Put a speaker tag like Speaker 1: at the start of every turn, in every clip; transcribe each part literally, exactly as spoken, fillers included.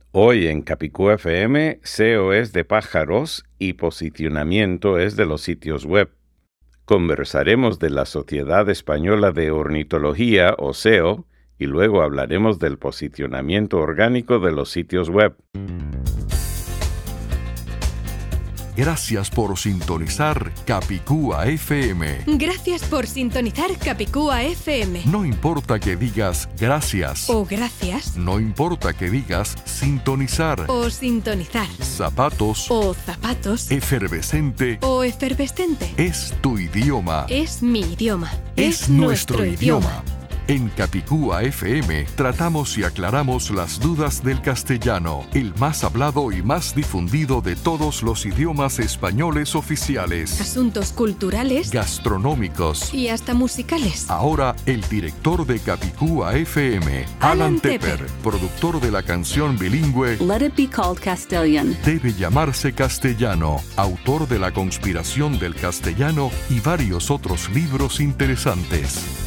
Speaker 1: Hoy en Capicúa F M, S E O es de pájaros y posicionamiento es de los sitios web. Conversaremos de la Sociedad Española de Ornitología, o S E O, y luego hablaremos del posicionamiento orgánico de los sitios web.
Speaker 2: Gracias por sintonizar Capicúa F M.
Speaker 3: Gracias por sintonizar Capicúa F M.
Speaker 2: No importa que digas gracias.
Speaker 3: O gracias.
Speaker 2: No importa que digas sintonizar.
Speaker 3: O sintonizar.
Speaker 2: Zapatos.
Speaker 3: O zapatos.
Speaker 2: Efervescente.
Speaker 3: O efervescente.
Speaker 2: Es tu idioma.
Speaker 3: Es mi idioma.
Speaker 2: Es, es nuestro, nuestro idioma. idioma. En Capicúa F M tratamos y aclaramos las dudas del castellano, el más hablado y más difundido de todos los idiomas españoles oficiales.
Speaker 3: Asuntos culturales,
Speaker 2: gastronómicos
Speaker 3: y hasta musicales.
Speaker 2: Ahora, el director de Capicúa F M, Alan, Alan Tepper, Tepper, productor de la canción bilingüe
Speaker 4: Let It Be Called Castellan.
Speaker 2: Debe llamarse castellano, autor de La conspiración del castellano y varios otros libros interesantes.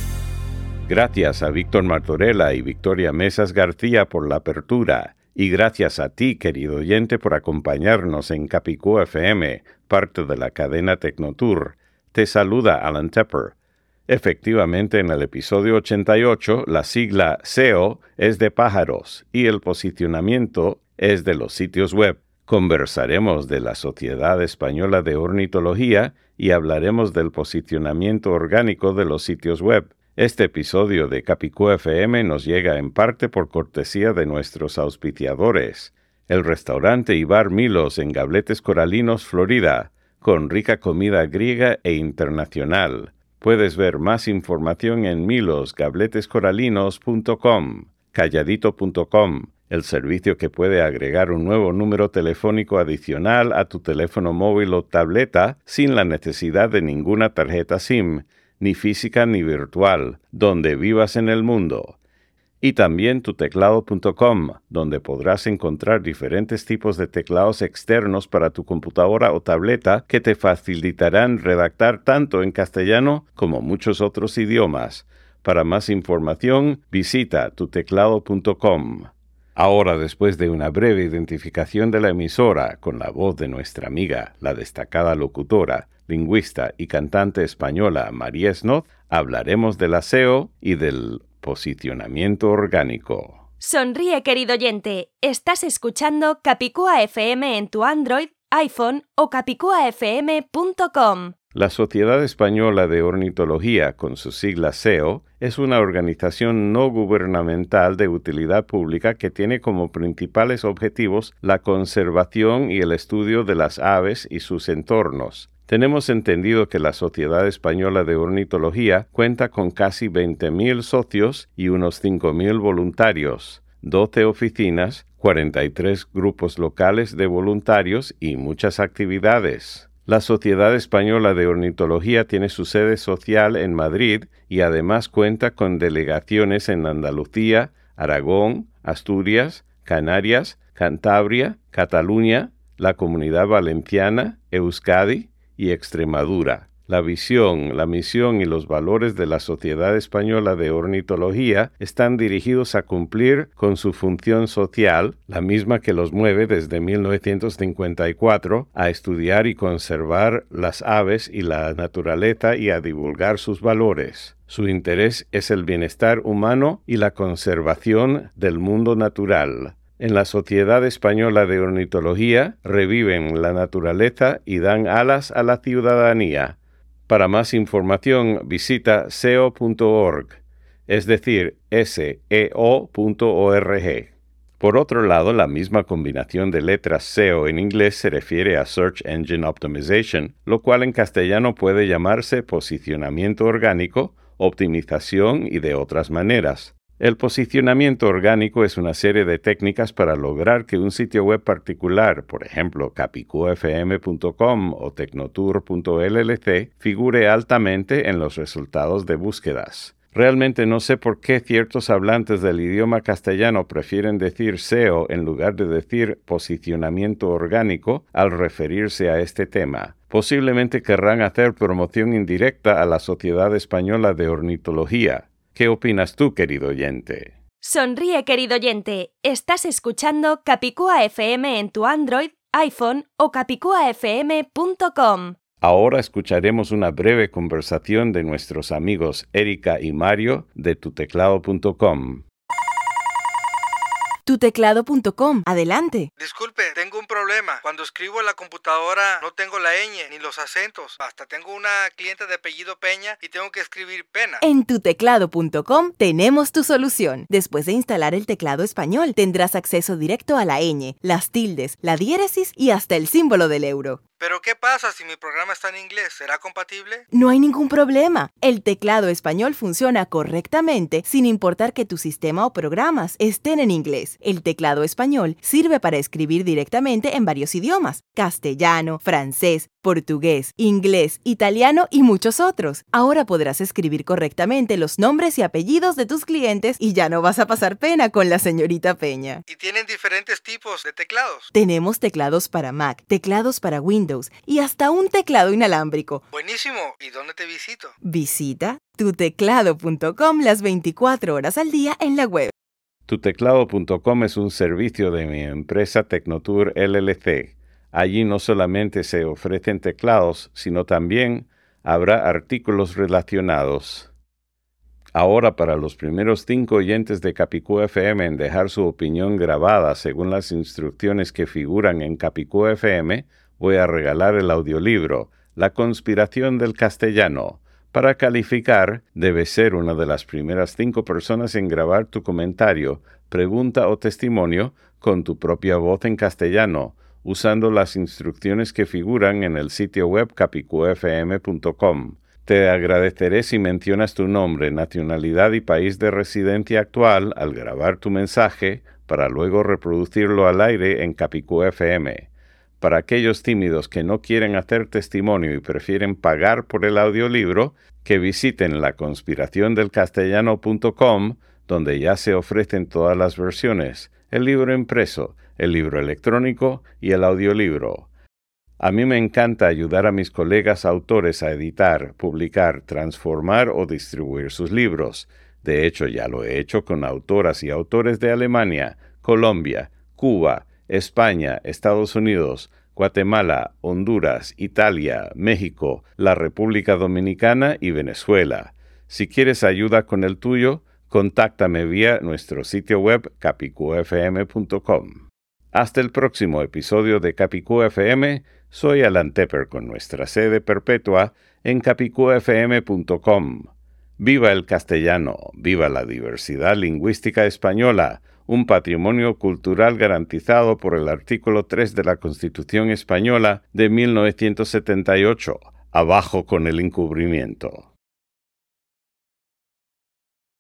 Speaker 1: Gracias a Víctor Martorella y Victoria Mesas García por la apertura, y gracias a ti, querido oyente, por acompañarnos en Capicúa F M, parte de la cadena Tecnotour. Te saluda Alan Tepper. Efectivamente, en el episodio ochenta y ocho, la sigla S E O es de pájaros y el posicionamiento es de los sitios web. Conversaremos de la Sociedad Española de Ornitología y hablaremos del posicionamiento orgánico de los sitios web. Este episodio de Capicúa F M nos llega en parte por cortesía de nuestros auspiciadores, el restaurante y bar Milos en Gabletes Coralinos, Florida, con rica comida griega e internacional. Puedes ver más información en milos gabletes coralinos punto com, calladito punto com, el servicio que puede agregar un nuevo número telefónico adicional a tu teléfono móvil o tableta sin la necesidad de ninguna tarjeta SIM, ni física ni virtual, donde vivas en el mundo. Y también tu teclado punto com, donde podrás encontrar diferentes tipos de teclados externos para tu computadora o tableta que te facilitarán redactar tanto en castellano como muchos otros idiomas. Para más información, visita tu teclado punto com. Ahora, después de una breve identificación de la emisora con la voz de nuestra amiga, la destacada locutora, lingüista y cantante española María Snoz, hablaremos de la S E O y del posicionamiento orgánico.
Speaker 5: Sonríe, querido oyente. Estás escuchando Capicúa F M en tu Android, iPhone o capicúa f m punto com.
Speaker 1: La Sociedad Española de Ornitología, con sus siglas S E O, es una organización no gubernamental de utilidad pública que tiene como principales objetivos la conservación y el estudio de las aves y sus entornos. Tenemos entendido que la Sociedad Española de Ornitología cuenta con casi veinte mil socios y unos cinco mil voluntarios, doce oficinas, cuarenta y tres grupos locales de voluntarios y muchas actividades. La Sociedad Española de Ornitología tiene su sede social en Madrid y además cuenta con delegaciones en Andalucía, Aragón, Asturias, Canarias, Cantabria, Cataluña, la Comunidad Valenciana, Euskadi y Extremadura. La visión, la misión y los valores de la Sociedad Española de Ornitología están dirigidos a cumplir con su función social, la misma que los mueve desde mil novecientos cincuenta y cuatro a estudiar y conservar las aves y la naturaleza y a divulgar sus valores. Su interés es el bienestar humano y la conservación del mundo natural. En la Sociedad Española de Ornitología reviven la naturaleza y dan alas a la ciudadanía. Para más información visita S E O punto org, es decir, S E O punto org. Por otro lado, la misma combinación de letras S E O en inglés se refiere a Search Engine Optimization, lo cual en castellano puede llamarse posicionamiento orgánico, optimización y de otras maneras. El posicionamiento orgánico es una serie de técnicas para lograr que un sitio web particular, por ejemplo capicúa f m punto com o tecnotour punto l l c, figure altamente en los resultados de búsquedas. Realmente no sé por qué ciertos hablantes del idioma castellano prefieren decir S E O en lugar de decir posicionamiento orgánico al referirse a este tema. Posiblemente querrán hacer promoción indirecta a la Sociedad Española de Ornitología. ¿Qué opinas tú, querido oyente?
Speaker 5: Sonríe, querido oyente. Estás escuchando Capicúa F M en tu Android, iPhone o capicúa f m punto com.
Speaker 1: Ahora escucharemos una breve conversación de nuestros amigos Erika y Mario de tu teclado punto com.
Speaker 3: tu teclado punto com. Adelante.
Speaker 6: Disculpe, tengo un problema. Cuando escribo en la computadora no tengo la ñ ni los acentos. Hasta tengo una cliente de apellido Peña y tengo que escribir Pena.
Speaker 3: En tu teclado punto com tenemos tu solución. Después de instalar el teclado español, tendrás acceso directo a la ñ, las tildes, la diéresis y hasta el símbolo del euro.
Speaker 6: ¿Pero qué pasa si mi programa está en inglés? ¿Será compatible?
Speaker 3: No hay ningún problema. El teclado español funciona correctamente sin importar que tu sistema o programas estén en inglés. El teclado español sirve para escribir directamente en varios idiomas: castellano, francés, portugués, inglés, italiano y muchos otros. Ahora podrás escribir correctamente los nombres y apellidos de tus clientes y ya no vas a pasar pena con la señorita Peña.
Speaker 6: ¿Y tienen diferentes tipos de teclados?
Speaker 3: Tenemos teclados para Mac, teclados para Windows y hasta un teclado inalámbrico.
Speaker 6: Buenísimo. ¿Y dónde te visito?
Speaker 3: Visita tu teclado punto com las veinticuatro horas al día en la web.
Speaker 1: tu teclado punto com es un servicio de mi empresa Tecnotour L L C. Allí no solamente se ofrecen teclados, sino también habrá artículos relacionados. Ahora, para los primeros cinco oyentes de Capicúa F M en dejar su opinión grabada según las instrucciones que figuran en Capicúa F M, voy a regalar el audiolibro La conspiración del castellano. Para calificar, debes ser una de las primeras cinco personas en grabar tu comentario, pregunta o testimonio con tu propia voz en castellano, usando las instrucciones que figuran en el sitio web capicúa f m punto com. Te agradeceré si mencionas tu nombre, nacionalidad y país de residencia actual al grabar tu mensaje para luego reproducirlo al aire en Capicúa F M. Para aquellos tímidos que no quieren hacer testimonio y prefieren pagar por el audiolibro, que visiten la conspiración del castellano punto com, donde ya se ofrecen todas las versiones, el libro impreso, el libro electrónico y el audiolibro. A mí me encanta ayudar a mis colegas autores a editar, publicar, transformar o distribuir sus libros. De hecho, ya lo he hecho con autoras y autores de Alemania, Colombia, Cuba, España, Estados Unidos, Guatemala, Honduras, Italia, México, la República Dominicana y Venezuela. Si quieres ayuda con el tuyo, contáctame vía nuestro sitio web capicúa f m punto com. Hasta el próximo episodio de Capicúa F M, soy Alan Tepper con nuestra sede perpetua en capicúa f m punto com. ¡Viva el castellano! ¡Viva la diversidad lingüística española! Un patrimonio cultural garantizado por el artículo tres de la Constitución Española de mil novecientos setenta y ocho. Abajo con el encubrimiento.